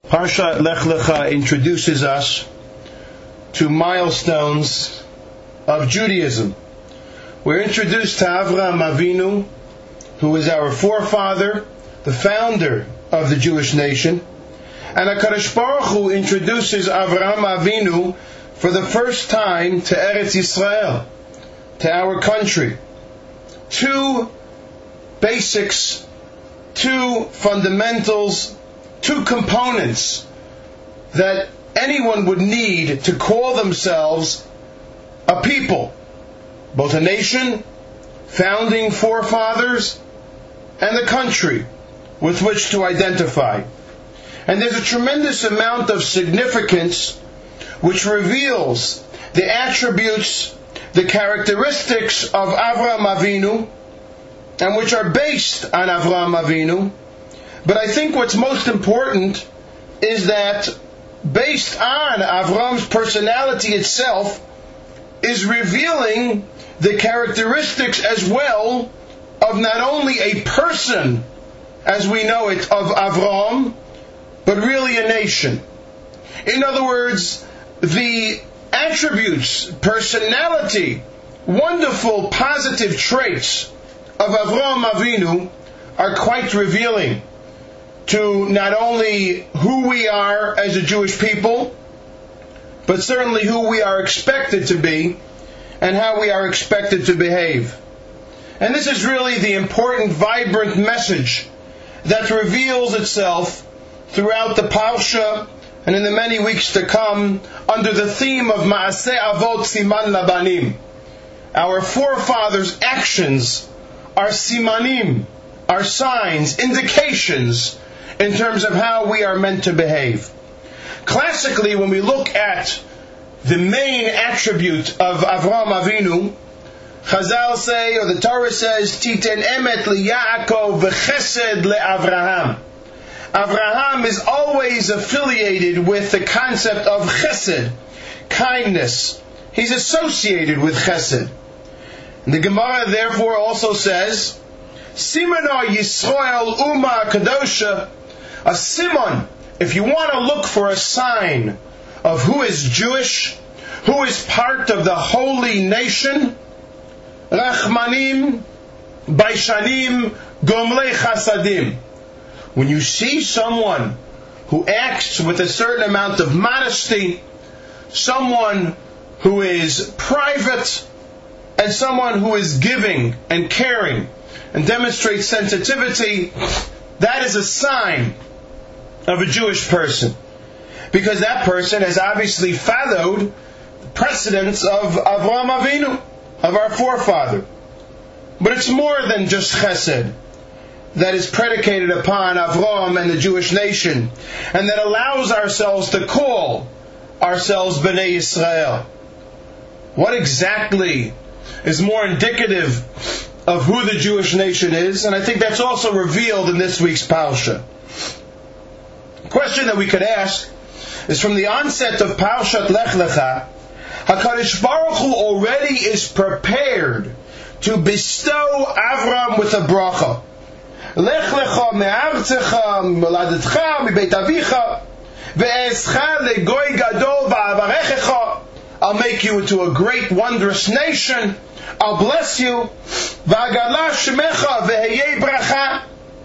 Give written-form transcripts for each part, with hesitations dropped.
Parshat Lech Lecha introduces us to milestones of Judaism. We're introduced to Avraham Avinu, who is our forefather, the founder of the Jewish nation. And HaKadosh Baruch Hu introduces Avraham Avinu for the first time to Eretz Yisrael, to our country. Two basics, two fundamentals, two components that anyone would need to call themselves a people, both a nation, founding forefathers, and the country with which to identify. And there's a tremendous amount of significance which reveals the attributes, the characteristics of Avraham Avinu, and which are based on Avraham Avinu. But I think what's most important is that based on Avraham's personality itself is revealing the characteristics as well of not only a person as we know it of Avraham, but really a nation. In other words, the attributes, personality, wonderful positive traits of Avraham Avinu are quite revealing to not only who we are as a Jewish people, but certainly who we are expected to be and how we are expected to behave. And this is really the important, vibrant message that reveals itself throughout the Parsha and in the many weeks to come under the theme of Maaseh Avot Siman Labanim. Our forefathers' actions are simanim, are signs, indications in terms of how we are meant to behave. Classically, when we look at the main attribute of Avraham Avinu, Chazal say, or the Torah says, Titen emet liYaakov v'chesed leAvraham. Avraham is always affiliated with the concept of chesed, kindness. He's associated with chesed. And the Gemara therefore also says, Simona Yisrael Uma Kadosha, a simon, if you want to look for a sign of who is Jewish, who is part of the holy nation, Rachmanim, Baishanim, Gomlei Chasadim. When you see someone who acts with a certain amount of modesty, someone who is private, and someone who is giving and caring and demonstrates sensitivity, that is a sign of a Jewish person. Because that person has obviously followed the precedents of Avraham Avinu, of our forefather. But it's more than just chesed that is predicated upon Avraham and the Jewish nation, and that allows ourselves to call ourselves Bnei Yisrael. What exactly is more indicative of who the Jewish nation is? And I think that's also revealed in this week's Parsha. The question that we could ask is, from the onset of Parshat Lech Lecha, HaKadosh Baruch Hu already is prepared to bestow Avram with a bracha. Lech Lecha me'artzecha mi'moladetcha mi'beit avicha ve'escha legoy gadol va'avarechecha. I'll make you into a great, wondrous nation. I'll bless you. V'agala shemecha ve'heyei bracha.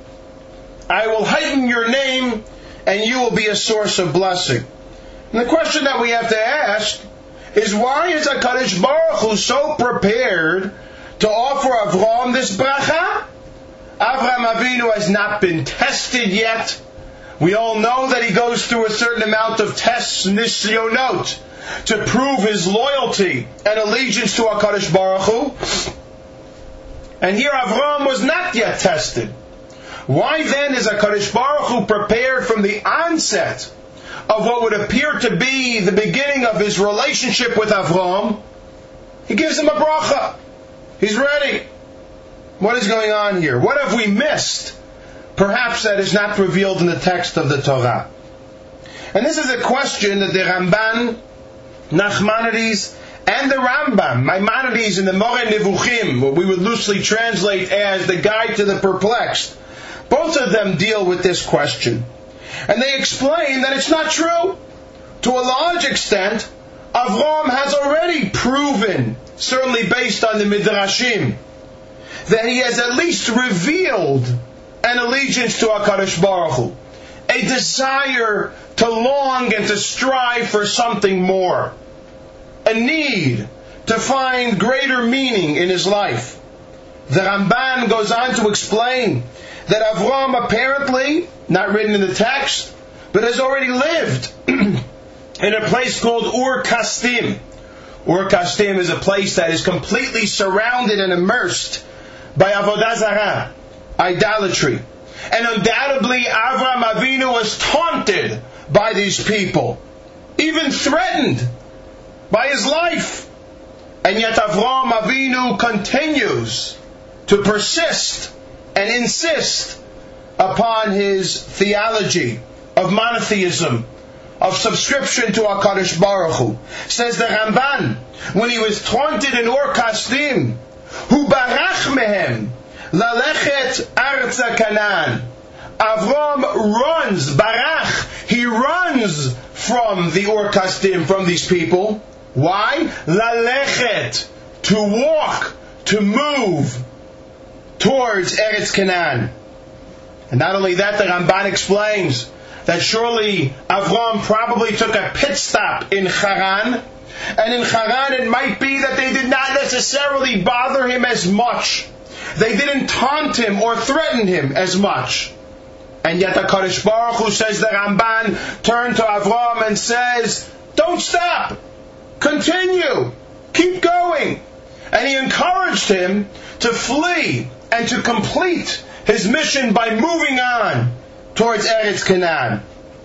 I will heighten your name, and you will be a source of blessing. And the question that we have to ask is, why is HaKadosh Baruch Hu so prepared to offer Avraham this bracha? Avraham Avinu has not been tested yet. We all know that he goes through a certain amount of tests, nisyonot, to prove his loyalty and allegiance to HaKadosh Baruch Hu. And here Avraham was not yet tested. Why then is HaKadosh Baruch Hu prepared from the onset of what would appear to be the beginning of his relationship with Avraham? He gives him a bracha. He's ready. What is going on here? What have we missed? Perhaps that is not revealed in the text of the Torah. And this is a question that the Ramban, Nachmanides, and the Rambam, Maimonides in the Moreh Nevuchim, what we would loosely translate as the Guide to the Perplexed, both of them deal with this question. And they explain that it's not true. To a large extent, Avram has already proven, certainly based on the Midrashim, that he has at least revealed an allegiance to HaKadosh Baruch Hu, a desire to long and to strive for something more, a need to find greater meaning in his life. The Ramban goes on to explain that Avram apparently, not written in the text, but has already lived in a place called Ur Kasdim. Ur Kasdim is a place that is completely surrounded and immersed by Avodah Zarah, idolatry. And undoubtedly Avram Avinu was taunted by these people, even threatened by his life. And yet Avram Avinu continues to persist and insist upon his theology of monotheism, of subscription to HaKadosh Baruch Hu. Says the Ramban, when he was taunted in Ur Kasdim, Hu barach mehem lalechet arza Canaan. Avram runs, barach, he runs from the Ur Kasdim, from these people. Why? Lalechet, to walk, to move towards Eretz Canaan. And not only that, the Ramban explains that surely Avram probably took a pit stop in Haran, and in Haran it might be that they did not necessarily bother him as much. They didn't taunt him or threaten him as much. And yet the HaKadosh Baruch Hu, says the Ramban, turned to Avram and says, don't stop, continue, keep going. And he encouraged him to flee and to complete his mission by moving on towards Eretz Canaan.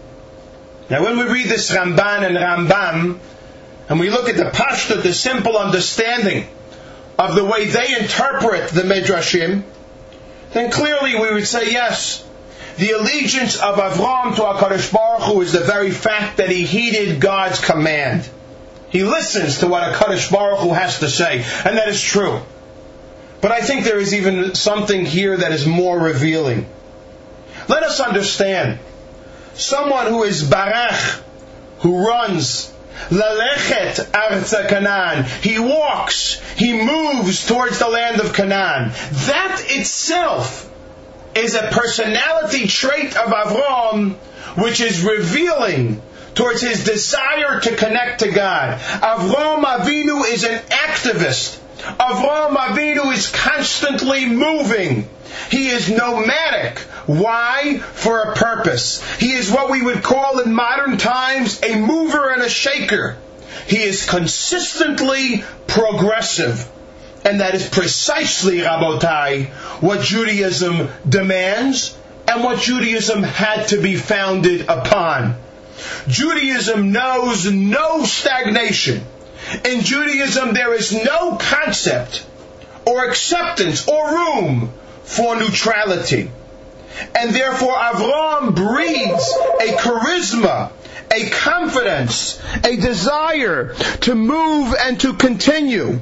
Now when we read this Ramban and Rambam, and we look at the Pashta, the simple understanding of the way they interpret the Midrashim, then clearly we would say yes, the allegiance of Avram to HaKadosh Baruch Hu is the very fact that he heeded God's command. He listens to what HaKadosh Baruch Hu has to say, and that is true. But I think there is even something here that is more revealing. Let us understand, someone who is barach, who runs, lalechet arza Canaan, he walks, he moves towards the land of Canaan. That itself is a personality trait of Avram, which is revealing towards his desire to connect to God. Avram Avinu is an activist. Avram Avinu is constantly moving. He is nomadic. Why? For a purpose. He is what we would call in modern times a mover and a shaker. He is consistently progressive. And that is precisely, Rabotai, what Judaism demands and what Judaism had to be founded upon. Judaism knows no stagnation. In Judaism there is no concept or acceptance or room for neutrality. And therefore Avram breeds a charisma, a confidence, a desire to move and to continue.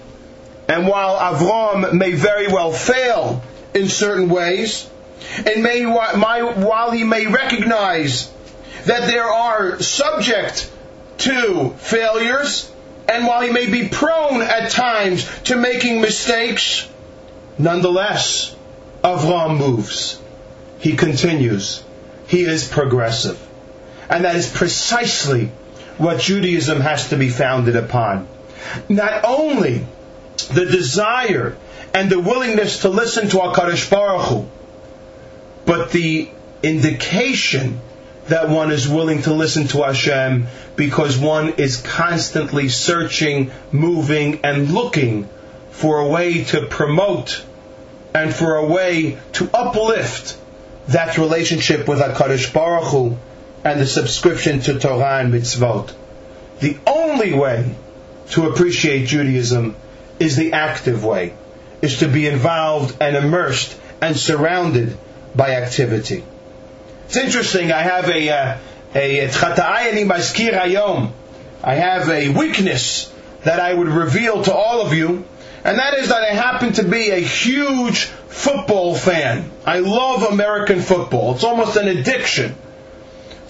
And while Avram may very well fail in certain ways, and while he may recognize that there are subject to failures, and while he may be prone at times to making mistakes, nonetheless, Avram moves. He continues. He is progressive. And that is precisely what Judaism has to be founded upon. Not only the desire and the willingness to listen to HaKadosh Baruch Hu, but the indication that one is willing to listen to Hashem because one is constantly searching, moving, and looking for a way to promote and for a way to uplift that relationship with HaKadosh Baruch Hu and the subscription to Torah and Mitzvot. The only way to appreciate Judaism is the active way, is to be involved and immersed and surrounded by activity. It's interesting, I have I have a weakness that I would reveal to all of you, and that is that I happen to be a huge football fan. I love American football. It's almost an addiction.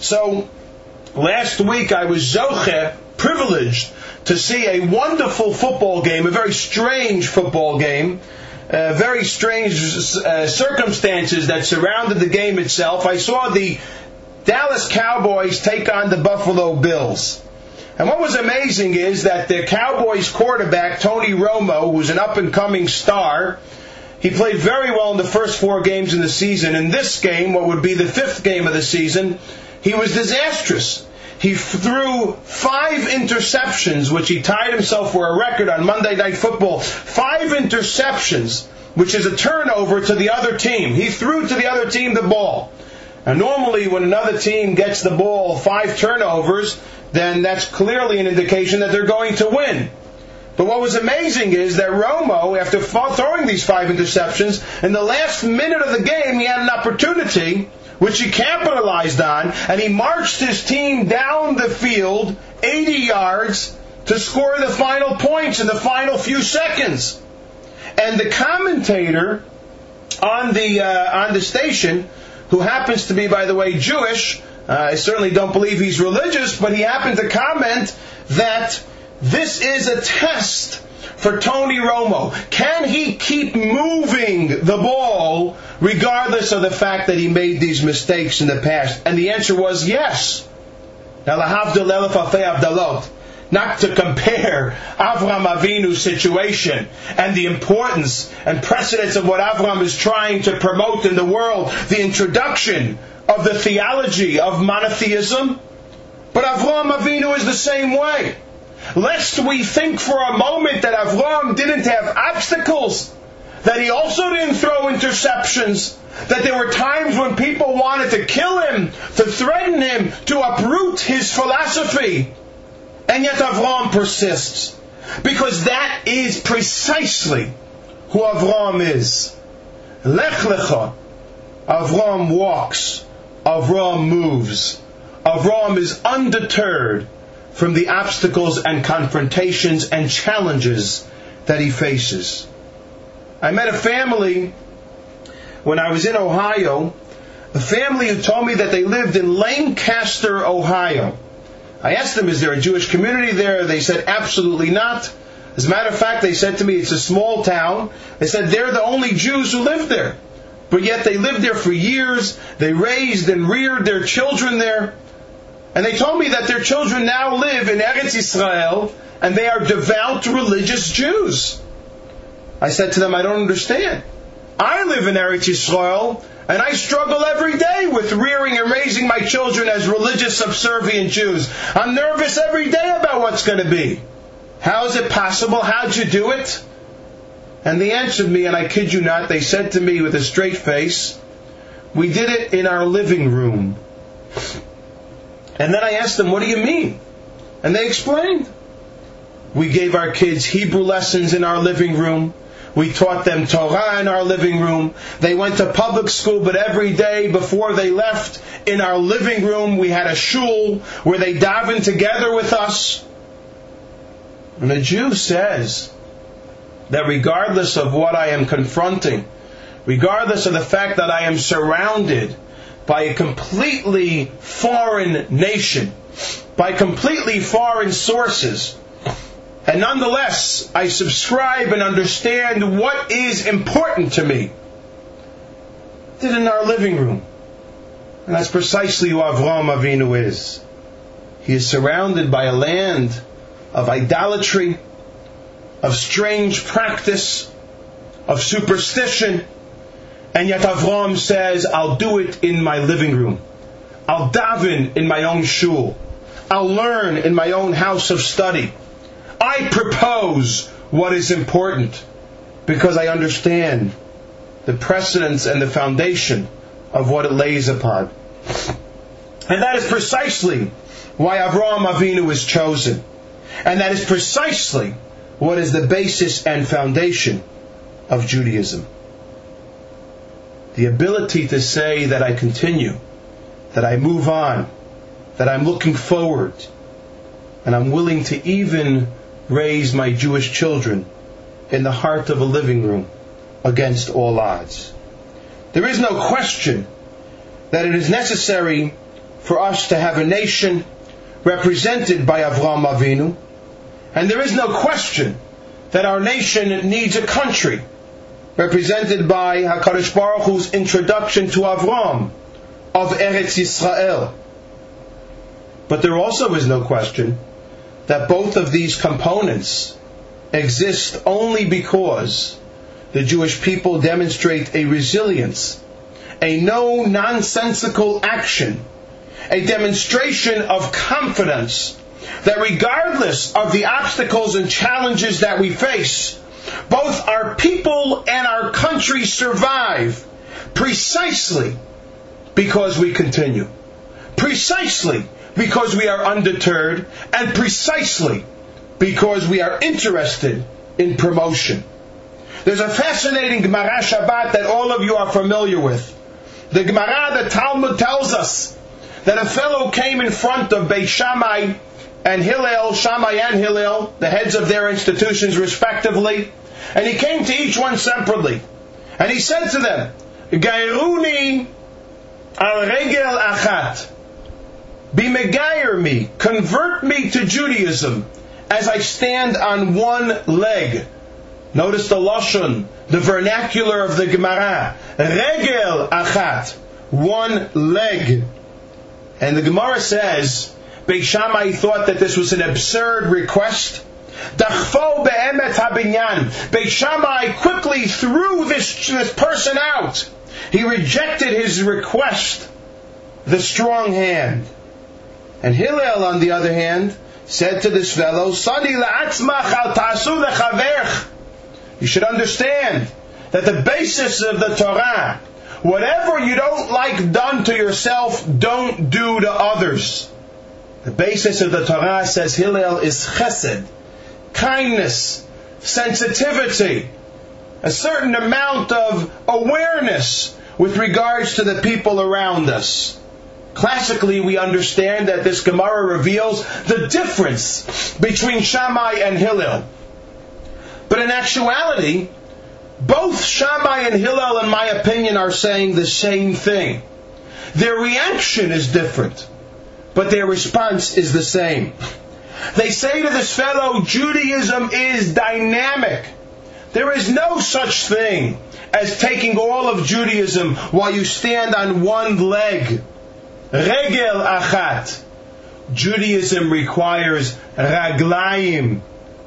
So, last week I was zoche, privileged, to see a wonderful football game, a very strange football game, very strange circumstances that surrounded the game itself. I saw the Dallas Cowboys take on the Buffalo Bills. And what was amazing is that the Cowboys quarterback, Tony Romo, who's an up-and-coming star, he played very well in the first 4 games in the season. In this game, what would be the 5th game of the season, he was disastrous. He threw 5 interceptions, which he tied himself for a record on Monday Night Football. 5 interceptions, which is a turnover to the other team. He threw to the other team the ball. Now, normally when another team gets the ball 5 turnovers, then that's clearly an indication that they're going to win. But what was amazing is that Romo, after throwing these 5 interceptions, in the last minute of the game, he had an opportunity which he capitalized on, and he marched his team down the field 80 yards to score the final points in the final few seconds. And the commentator on the station, who happens to be, by the way, Jewish, I certainly don't believe he's religious, but he happened to comment that this is a test for Tony Romo. Can he keep moving the ball regardless of the fact that he made these mistakes in the past? And the answer was yes. Now, lahavdil elef alfei avdalot, not to compare Avraham Avinu's situation and the importance and precedence of what Avraham is trying to promote in the world, the introduction of the theology of monotheism. But Avraham Avinu is the same way. Lest we think for a moment that Avraham didn't have obstacles, that he also didn't throw interceptions, that there were times when people wanted to kill him, to threaten him, to uproot his philosophy. And yet Avraham persists. Because that is precisely who Avraham is. Lech lecha. Avraham walks. Avraham moves. Avraham is undeterred from the obstacles and confrontations and challenges that he faces. I met a family when I was in Ohio, a family who told me that they lived in Lancaster, Ohio. I asked them, is there a Jewish community there? They said, absolutely not. As a matter of fact, they said to me, it's a small town. They said they're the only Jews who live there. But yet they lived there for years. They raised and reared their children there. And they told me that their children now live in Eretz Yisrael, and they are devout religious Jews. I said to them, I don't understand. I live in Eretz Yisrael, and I struggle every day with rearing and raising my children as religious, subservient Jews. I'm nervous every day about what's going to be. How is it possible? How'd you do it? And they answered me, and I kid you not, they said to me with a straight face, we did it in our living room. And then I asked them, what do you mean? And they explained. We gave our kids Hebrew lessons in our living room. We taught them Torah in our living room. They went to public school, but every day before they left, in our living room, we had a shul where they davened together with us. And a Jew says that regardless of what I am confronting, regardless of the fact that I am surrounded by a completely foreign nation, by completely foreign sources, and nonetheless, I subscribe and understand what is important to me. Did in our living room. And that's precisely who Avraham Avinu is. He is surrounded by a land of idolatry, of strange practice, of superstition, and yet Avraham says, I'll do it in my living room. I'll daven in my own shul. I'll learn in my own house of study. I propose what is important because I understand the precedence and the foundation of what it lays upon. And that is precisely why Avraham Avinu is chosen. And that is precisely what is the basis and foundation of Judaism. The ability to say that I continue, that I move on, that I'm looking forward, and I'm willing to even raise my Jewish children in the heart of a living room against all odds. There is no question that it is necessary for us to have a nation represented by Avraham Avinu, and there is no question that our nation needs a country represented by HaKadosh Baruch Hu's introduction to Avram of Eretz Yisrael. But there also is no question that both of these components exist only because the Jewish people demonstrate a resilience, a no-nonsensical action, a demonstration of confidence that regardless of the obstacles and challenges that we face, both our people and our country survive precisely because we continue, precisely because we are undeterred, and precisely because we are interested in promotion. There's a fascinating Gemara Shabbat that all of you are familiar with. The Gemara, the Talmud tells us that a fellow came in front of Beit Shammai and Hillel, Shammai and Hillel, the heads of their institutions respectively, and he came to each one separately. And he said to them, Gairuni al regel achat, be megayer me, convert me to Judaism as I stand on one leg. Notice the lashon, the vernacular of the Gemara. Regel achat, one leg. And the Gemara says, Beit Shammai thought that this was an absurd request. Dachfo be'emet habinyan. Beit Shammai quickly threw this person out. He rejected his request, the strong hand. And Hillel, on the other hand, said to this fellow, Sadi la'atzmach al ta'asu lechaverch. You should understand that the basis of the Torah, whatever you don't like done to yourself, don't do to others. The basis of the Torah, says Hillel, is chesed, kindness, sensitivity, a certain amount of awareness with regards to the people around us. Classically, we understand that this Gemara reveals the difference between Shammai and Hillel. But in actuality, both Shammai and Hillel, in my opinion, are saying the same thing. Their reaction is different, but their response is the same. They say to this fellow, Judaism is dynamic. There is no such thing as taking all of Judaism while you stand on one leg. Regel achat. Judaism requires raglayim,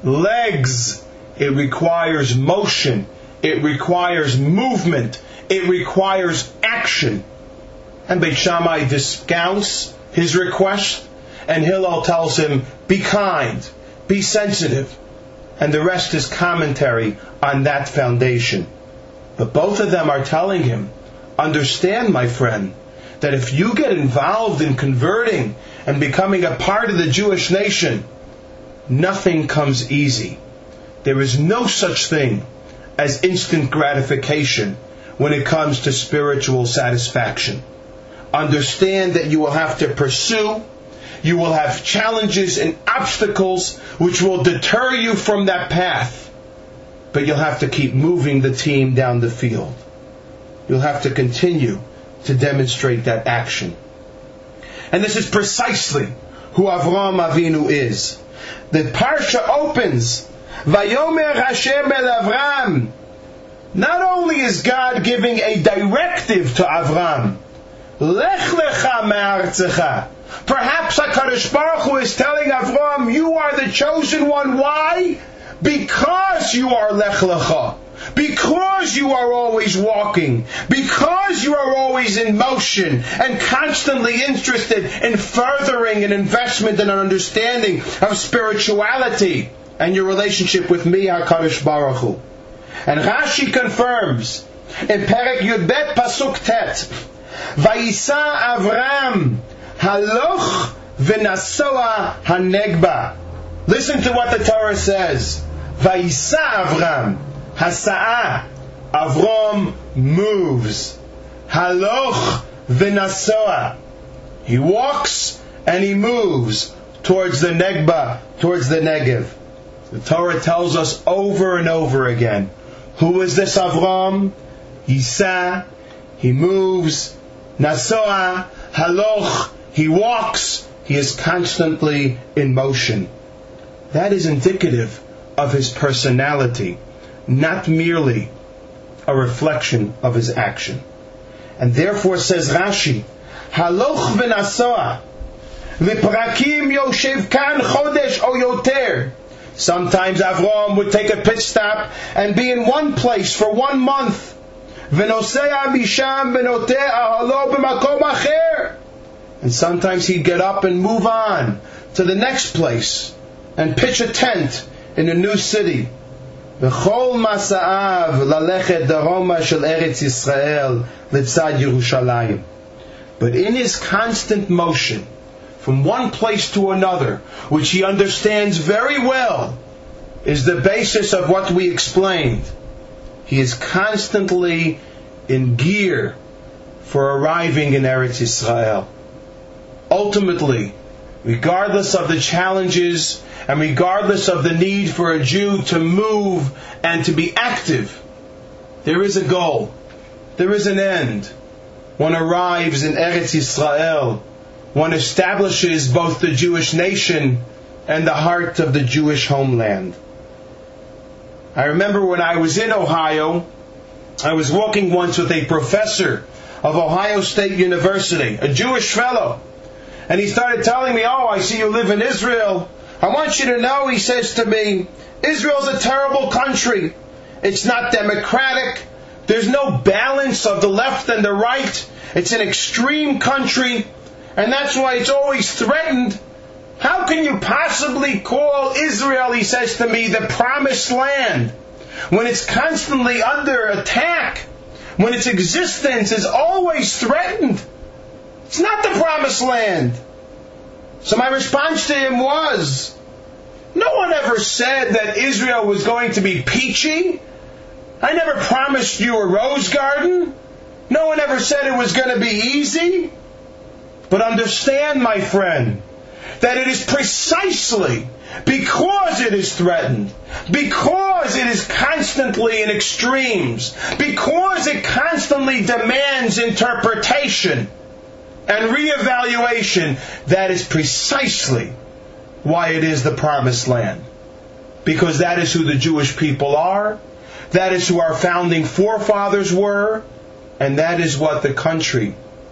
legs. It requires motion. It requires movement. It requires action. And Beit Shammai discounts his request, and Hillel tells him, be kind, be sensitive. And the rest is commentary on that foundation. But both of them are telling him, understand, my friend, that if you get involved in converting and becoming a part of the Jewish nation, nothing comes easy. There is no such thing as instant gratification when it comes to spiritual satisfaction. Understand that you will have to pursue, you will have challenges and obstacles which will deter you from that path, but you'll have to keep moving the team down the field. You'll have to continue to demonstrate that action. And this is precisely who Avraham Avinu is. The Parsha opens, Vayomer Hashem el Avram. Not only is God giving a directive to Avram, Lech lecha me'artzecha. Perhaps HaKadosh Baruch Hu is telling Avram, you are the chosen one. Why? Because you are Lech lecha. Because you are always walking, because you are always in motion and constantly interested in furthering an investment and an understanding of spirituality and your relationship with me, HaKadosh Baruch Hu. And Rashi confirms in Perek Yudbet Pasuk Tet, Vayisa Avram haloch v'nasoa hanegba. Listen to what the Torah says. Vayisa Avram. Hasa'ah. Avram moves. Haloch v'nasoa. He walks and he moves towards the Negba, towards the Negev. The Torah tells us over and over again, who is this Avram? Yisa. He moves. Nasoa. Haloch. he walks, he is constantly in motion. That is indicative of his personality, not merely a reflection of his action. And therefore, says Rashi, Haloch v'nasoa Liprakim yoshev kan chodesh o yoter. Sometimes Avram would take a pit stop and be in one place for 1 month. V'nosea misham v'noter ahalo b'makom acher. And sometimes he'd get up and move on to the next place and pitch a tent in a new city. V'chol masa'av lalechet daroma shel Eretz Yisrael litzad Yerushalayim. But in his constant motion, from one place to another, which he understands very well, is the basis of what we explained. He is constantly in gear for arriving in Eretz Yisrael. Ultimately, regardless of the challenges and regardless of the need for a Jew to move and to be active, there is a goal. There is an end. One arrives in Eretz Yisrael. One establishes both the Jewish nation and the heart of the Jewish homeland. I remember when I was in Ohio, I was walking once with a professor of Ohio State University, a Jewish fellow. And he started telling me, "Oh, I see you live in Israel. I want you to know," he says to me, "Israel's a terrible country. It's not democratic. There's no balance of the left and the right. It's an extreme country. And that's why it's always threatened. How can you possibly call Israel," he says to me, "the promised land, when it's constantly under attack, when its existence is always threatened? It's not the promised land." So my response to him was, no one ever said that Israel was going to be peachy. I never promised you a rose garden. No one ever said it was going to be easy. But understand, my friend, that it is precisely because it is threatened, because it is constantly in extremes, because it constantly demands interpretation and reevaluation, that is precisely why it is the promised land. Because that is who the Jewish people are, that is who our founding forefathers were, and that is what the country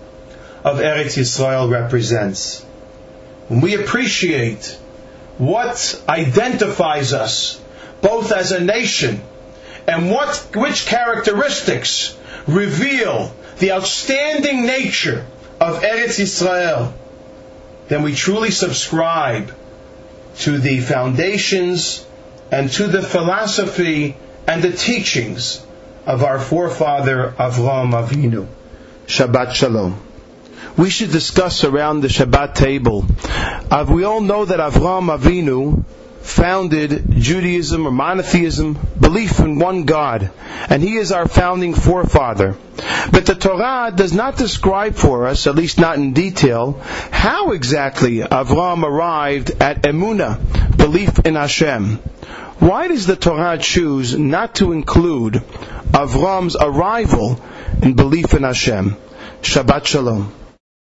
of Eretz Yisrael represents. When we appreciate what identifies us both as a nation and which characteristics reveal the outstanding nature of Eretz Yisrael, then we truly subscribe to the foundations and to the philosophy and the teachings of our forefather Avraham Avinu. Shabbat Shalom. We should discuss around the Shabbat table. We all know that Avraham Avinu founded Judaism or monotheism, belief in one God, and he is our founding forefather. But the Torah does not describe for us, at least not in detail, how exactly Avraham arrived at Emunah, belief in Hashem. Why does the Torah choose not to include Avraham's arrival in belief in Hashem? Shabbat Shalom.